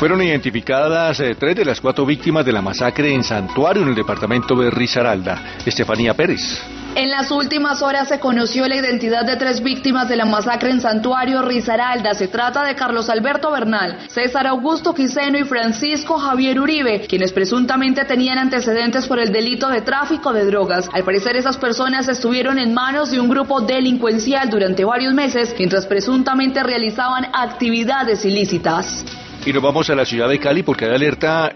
Fueron identificadas 3 de las 4 víctimas de la masacre en Santuario, en el departamento de Risaralda. Estefanía Pérez. En las últimas horas se conoció la identidad de 3 víctimas de la masacre en Santuario, Risaralda. Se trata de Carlos Alberto Bernal, César Augusto Quiseno y Francisco Javier Uribe, quienes presuntamente tenían antecedentes por el delito de tráfico de drogas. Al parecer, esas personas estuvieron en manos de un grupo delincuencial durante varios meses, mientras presuntamente realizaban actividades ilícitas. Y nos vamos a la ciudad de Cali porque hay alerta